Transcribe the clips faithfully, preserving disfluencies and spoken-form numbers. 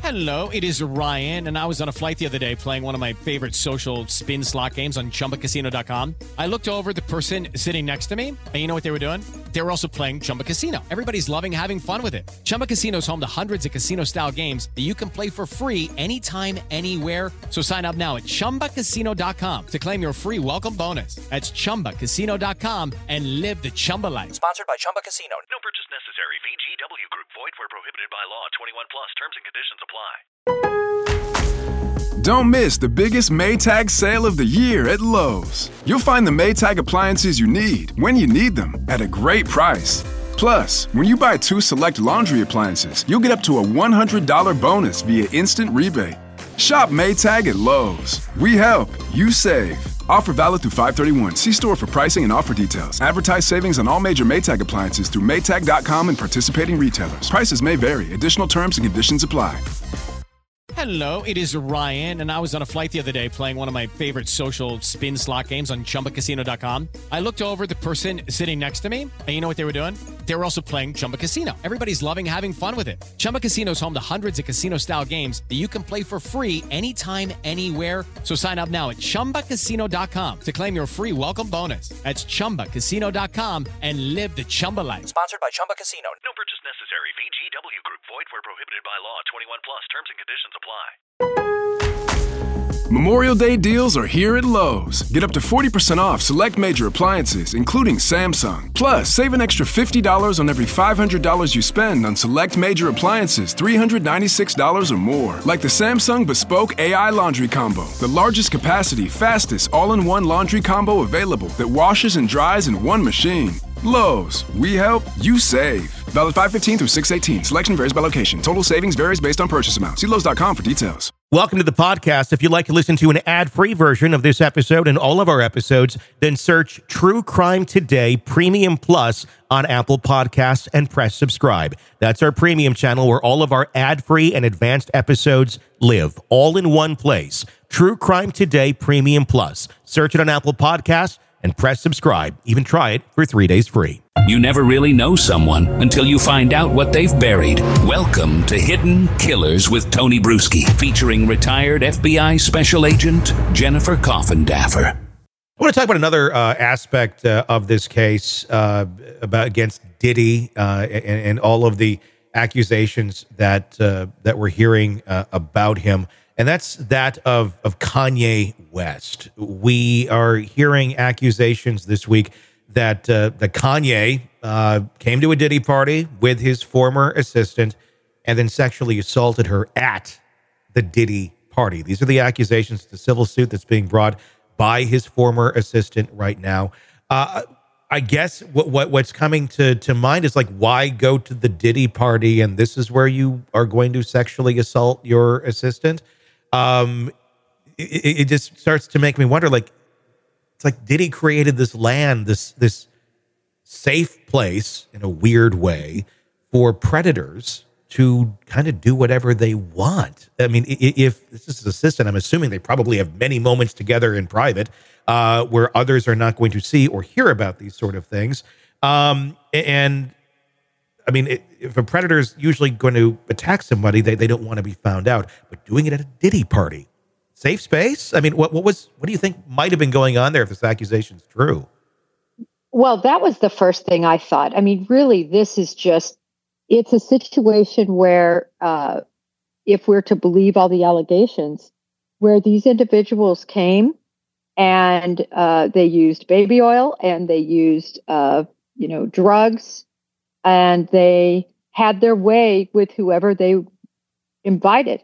Hello, it is Ryan, and I was on a flight the other day playing one of my favorite social spin slot games on Chumba Casino dot com. I looked over at the person sitting next to me, and you know what they were doing? They were also playing Chumba Casino. Everybody's loving having fun with it. Chumba Casino is home to hundreds of casino-style games that you can play for free anytime, anywhere. So sign up now at Chumba Casino dot com to claim your free welcome bonus. That's Chumba Casino dot com and live the Chumba life. Sponsored by Chumba Casino. No purchase necessary. V G W Group. Void where prohibited by law. twenty-one plus. Terms and conditions apply. Don't miss the biggest Maytag sale of the year at Lowe's. You'll find the Maytag appliances you need when you need them at a great price. Plus, when you buy two select laundry appliances, you'll get up to a one hundred dollars bonus via instant rebate. Shop Maytag at Lowe's. We help, you save. Offer valid through five thirty-one. See store for pricing and offer details. Advertise savings on all major Maytag appliances through Maytag dot com and participating retailers. Prices may vary. Additional terms and conditions apply. Hello, it is Ryan, and I was on a flight the other day playing one of my favorite social spin slot games on Chumba Casino dot com. I looked over at the person sitting next to me, and you know what they were doing? They were also playing Chumba Casino. Everybody's loving having fun with it. Chumba Casino is home to hundreds of casino-style games that you can play for free anytime, anywhere. So sign up now at Chumba Casino dot com to claim your free welcome bonus. That's Chumba Casino dot com and live the Chumba life. Sponsored by Chumba Casino. No purchase necessary. V G W Group. Void where prohibited by law. twenty-one plus. Terms and conditions apply. Memorial Day deals are here at Lowe's. Get up to forty percent off select major appliances, including Samsung. Plus, save an extra fifty dollars on every five hundred dollars you spend on select major appliances three hundred ninety-six dollars or more. Like the Samsung Bespoke A I Laundry Combo, the largest capacity, fastest, all-in-one laundry combo available that washes and dries in one machine. Lowe's, we help, you save. Valid five fifteen through six eighteen. Selection varies by location. Total savings varies based on purchase amount. See Lowe's dot com for details. Welcome to the podcast. If you'd like to listen to an ad-free version of this episode and all of our episodes, then search True Crime Today Premium Plus on Apple Podcasts and press subscribe. That's our premium channel where all of our ad-free and advanced episodes live, all in one place. True Crime Today Premium Plus. Search it on Apple Podcasts and press subscribe. Even try it for three days free. You never really know someone until you find out what they've buried. Welcome to Hidden Killers with Tony Bruschi, featuring retired F B I Special Agent Jennifer Coffindaffer. I want to talk about another uh, aspect uh, of this case uh, about against Diddy uh, and, and all of the accusations that uh, that we're hearing uh, about him. And that's that of, of Kanye West. We are hearing accusations this week that uh, that Kanye uh, came to a Diddy party with his former assistant and then sexually assaulted her at the Diddy party. These are the accusations, the civil suit that's being brought by his former assistant right now. Uh, I guess what, what what's coming to, to mind is like, why go to the Diddy party and this is where you are going to sexually assault your assistant? Um, it, it just starts to make me wonder, like, it's like Diddy created this land, this this safe place in a weird way for predators to kind of do whatever they want. I mean, if this is his assistant, I'm assuming they probably have many moments together in private uh, where others are not going to see or hear about these sort of things. Um, and I mean, it, if a predator is usually going to attack somebody, they, they don't want to be found out. But doing it at a Diddy party, safe space? I mean, what what was what do you think might have been going on there if this accusation is true? Well, that was the first thing I thought. I mean, really, this is just, it's a situation where, uh, if we're to believe all the allegations, where these individuals came and uh, they used baby oil and they used, uh, you know, drugs, and they had their way with whoever they invited.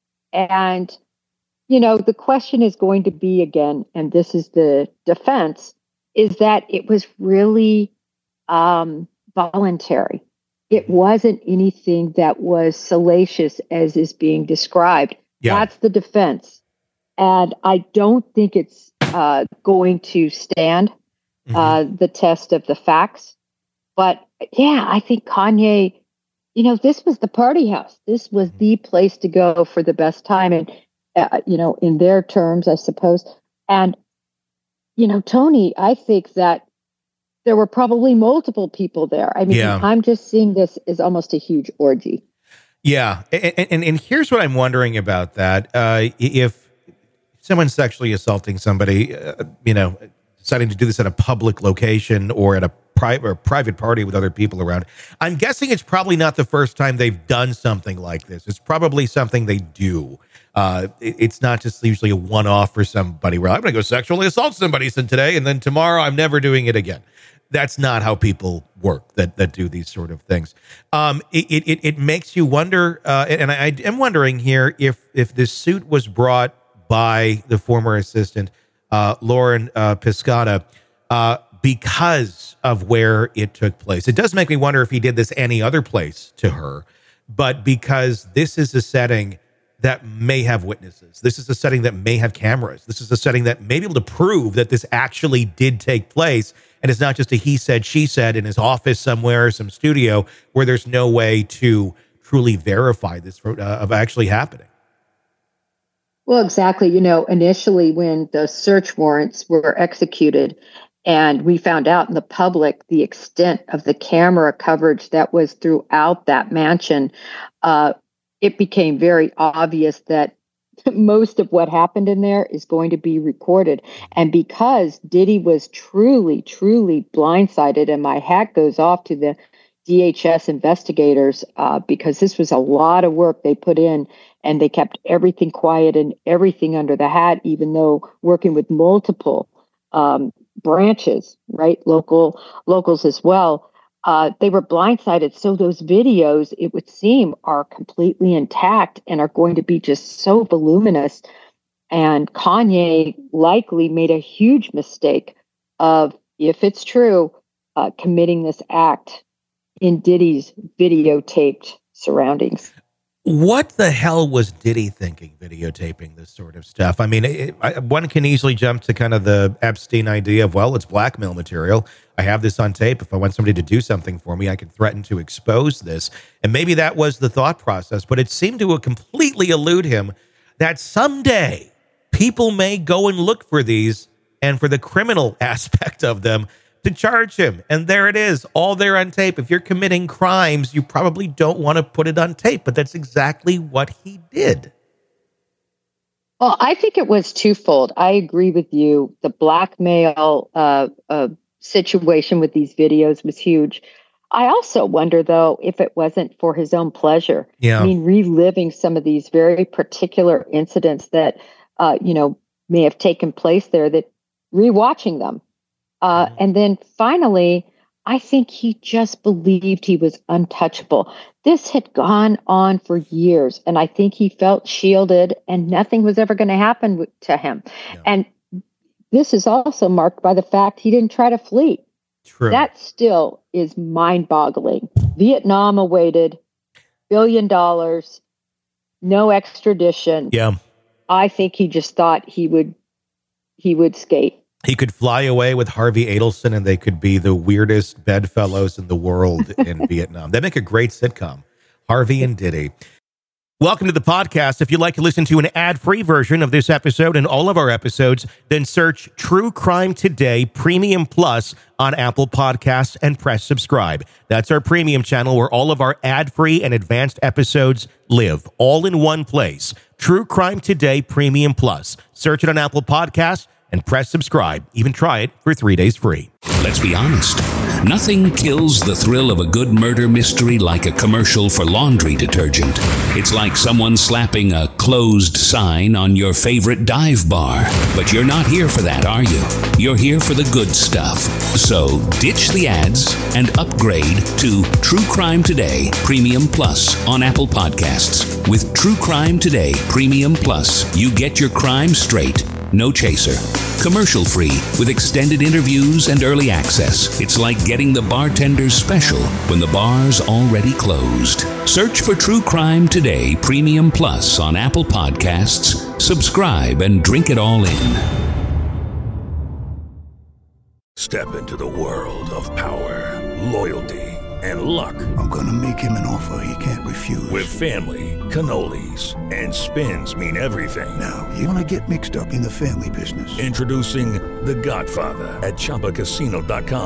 And, you know, the question is going to be again, and this is the defense, is that it was really um, voluntary. It wasn't anything that was salacious as is being described. Yeah. That's the defense. And I don't think it's uh, going to stand mm-hmm. uh, the test of the facts. But yeah, I think Kanye, you know, this was the party house. This was the place to go for the best time. And, uh, you know, in their terms, I suppose. And, you know, Tony, I think that there were probably multiple people there. I mean, yeah. I'm just seeing this as almost a huge orgy. Yeah. And, and, and here's what I'm wondering about that. Uh, if someone's sexually assaulting somebody, uh, you know, deciding to do this at a public location or at a private or private party with other people around, I'm guessing it's probably not the first time they've done something like this. It's probably something they do. Uh, it, it's not just usually a one-off for somebody where I'm going to go sexually assault somebody today, and then tomorrow I'm never doing it again. That's not how people work that that do these sort of things. Um, it, it it makes you wonder, uh, and I, I am wondering here if if this suit was brought by the former assistant, uh, Lauren uh, Piscata, uh, because of where it took place. It does make me wonder if he did this any other place to her, but because this is a setting that may have witnesses. This is a setting that may have cameras. This is a setting that may be able to prove that this actually did take place. And it's not just a he said, she said in his office somewhere, some studio where there's no way to truly verify this uh, of actually happening. Well, exactly. You know, initially when the search warrants were executed and we found out in the public the extent of the camera coverage that was throughout that mansion, uh, it became very obvious that most of what happened in there is going to be recorded. And because Diddy was truly, truly blindsided, and my hat goes off to the D H S investigators, uh, because this was a lot of work they put in, and they kept everything quiet and everything under the hat, even though working with multiple um, branches, right, local locals as well. Uh, they were blindsided. So those videos, it would seem, are completely intact and are going to be just so voluminous. And Kanye likely made a huge mistake of, if it's true, uh, committing this act in Diddy's videotaped surroundings. What the hell was Diddy thinking videotaping this sort of stuff? I mean, it, I, one can easily jump to kind of the Epstein idea of, well, it's blackmail material. I have this on tape. If I want somebody to do something for me, I can threaten to expose this. And maybe that was the thought process, but it seemed to completely elude him that someday people may go and look for these and for the criminal aspect of them to charge him. And there it is, all there on tape. If you're committing crimes, you probably don't want to put it on tape, but that's exactly what he did. Well, I think it was twofold. I agree with you. The blackmail uh, uh, situation with these videos was huge. I also wonder, though, if it wasn't for his own pleasure. Yeah. I mean, reliving some of these very particular incidents that, uh, you know, may have taken place there, that rewatching them. Uh, and then finally, I think he just believed he was untouchable. This had gone on for years, and I think he felt shielded and nothing was ever going to happen w- to him. Yeah. And this is also marked by the fact he didn't try to flee. True. That still is mind-boggling. Vietnam awaited, billion dollars, no extradition. Yeah. I think he just thought he would he would skate. He could fly away with Harvey Adelson and they could be the weirdest bedfellows in the world in Vietnam. They make a great sitcom, Harvey and Diddy. Welcome to the podcast. If you'd like to listen to an ad-free version of this episode and all of our episodes, then search True Crime Today Premium Plus on Apple Podcasts and press subscribe. That's our premium channel where all of our ad-free and advanced episodes live, all in one place. True Crime Today Premium Plus. Search it on Apple Podcasts and press subscribe. Even try it for three days free. Let's be honest. Nothing kills the thrill of a good murder mystery like a commercial for laundry detergent. It's like someone slapping a closed sign on your favorite dive bar. But you're not here for that, are you? You're here for the good stuff. So ditch the ads and upgrade to True Crime Today Premium Plus on Apple Podcasts. With True Crime Today Premium Plus, you get your crime straight. No chaser. Commercial free with extended interviews and early access. It's like getting the bartender's special when the bar's already closed. Search for True Crime Today Premium Plus on Apple Podcasts. Subscribe and drink it all in. Step into the world of power, loyalty, and luck. I'm gonna make him an offer he can't refuse. With family, cannolis, and spins mean everything. Now, you wanna get mixed up in the family business. Introducing The Godfather at Chumba Casino dot com.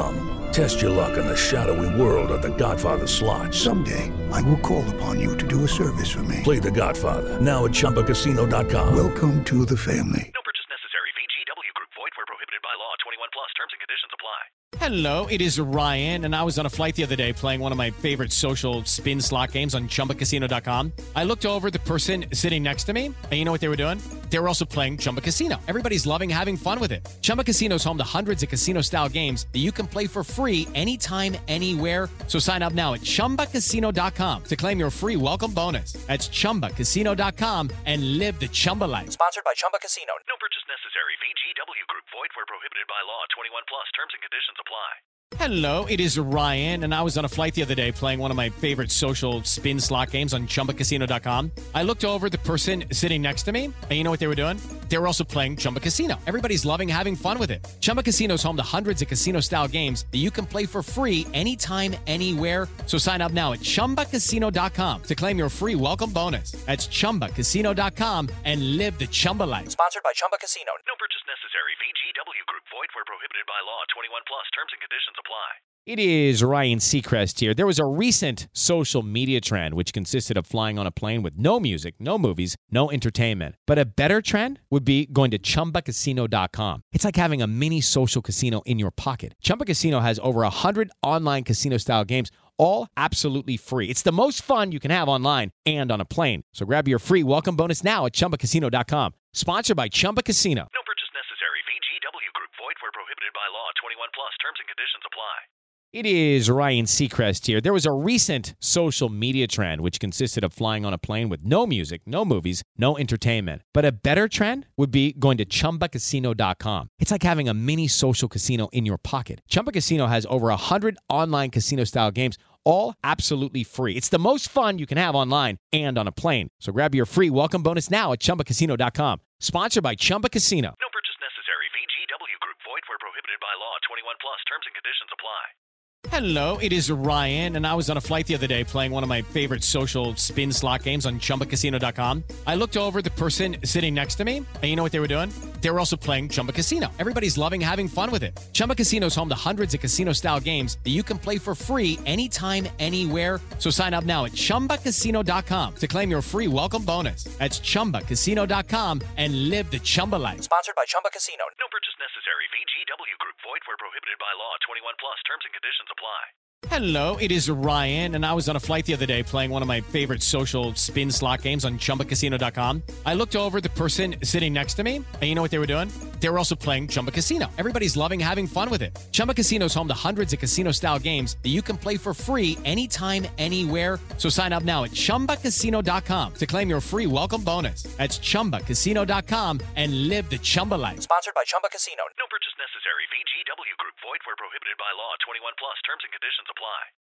Test your luck in the shadowy world of The Godfather slot. Someday, I will call upon you to do a service for me. Play The Godfather, now at Chumba Casino dot com. Welcome to the family. No purchase necessary. V G W Group. Void where prohibited by law. twenty-one plus. Terms and conditions apply. Hello, it is Ryan, and I was on a flight the other day playing one of my favorite social spin slot games on Chumba Casino dot com. I looked over at the person sitting next to me, and you know what they were doing? They were also playing Chumba Casino. Everybody's loving having fun with it. Chumba Casino is home to hundreds of casino-style games that you can play for free anytime, anywhere. So sign up now at Chumba Casino dot com to claim your free welcome bonus. That's Chumba Casino dot com and live the Chumba life. Sponsored by Chumba Casino. No purchase necessary. V G W Group. Void where prohibited by law. twenty-one plus. Terms and conditions apply. Hello, it is Ryan, and I was on a flight the other day playing one of my favorite social spin slot games on Chumba Casino dot com. I looked over at the person sitting next to me, and you know what they were doing? They were also playing Chumba Casino. Everybody's loving having fun with it. Chumba Casino is home to hundreds of casino-style games that you can play for free anytime, anywhere. So sign up now at Chumba Casino dot com to claim your free welcome bonus. That's Chumba Casino dot com and live the Chumba life. Sponsored by Chumba Casino. No purchase necessary. V G W Group. Void where prohibited by law. twenty-one plus. Terms and conditions apply. It is Ryan Seacrest here. There was a recent social media trend which consisted of flying on a plane with no music, no movies, no entertainment. But a better trend would be going to Chumba Casino dot com. It's like having a mini social casino in your pocket. Chumba Casino has over one hundred online casino-style games, all absolutely free. It's the most fun you can have online and on a plane. So grab your free welcome bonus now at Chumba Casino dot com. Sponsored by Chumba Casino. No purchase necessary. V G W Group. Void where prohibited by law. twenty-one plus. Terms and conditions apply. It is Ryan Seacrest here. There was a recent social media trend which consisted of flying on a plane with no music, no movies, no entertainment. But a better trend would be going to Chumba Casino dot com. It's like having a mini social casino in your pocket. Chumba Casino has over one hundred online casino-style games, all absolutely free. It's the most fun you can have online and on a plane. So grab your free welcome bonus now at Chumba Casino dot com. Sponsored by Chumba Casino. No purchase necessary. V G W Group. Void where prohibited by law. twenty-one plus. Terms and conditions apply. Hello, it is Ryan, and I was on a flight the other day playing one of my favorite social spin slot games on Chumba Casino dot com. I looked over at the person sitting next to me, and you know what they were doing? They were also playing Chumba Casino. Everybody's loving having fun with it. Chumba Casino is home to hundreds of casino-style games that you can play for free anytime, anywhere. So sign up now at Chumba Casino dot com to claim your free welcome bonus. That's Chumba Casino dot com and live the Chumba life. Sponsored by Chumba Casino. No purchase necessary. V G W Group. Void where prohibited by law. twenty-one plus. Terms and conditions apply. Hello, it is Ryan, and I was on a flight the other day playing one of my favorite social spin slot games on Chumba Casino dot com. I looked over at the person sitting next to me, and you know what they were doing? They were also playing Chumba Casino. Everybody's loving having fun with it. Chumba Casino is home to hundreds of casino-style games that you can play for free anytime, anywhere. So sign up now at Chumba Casino dot com to claim your free welcome bonus. That's Chumba Casino dot com and live the Chumba life. Sponsored by Chumba Casino. No purchase necessary. V G W Group. Void where prohibited by law. twenty-one plus. Terms and conditions apply.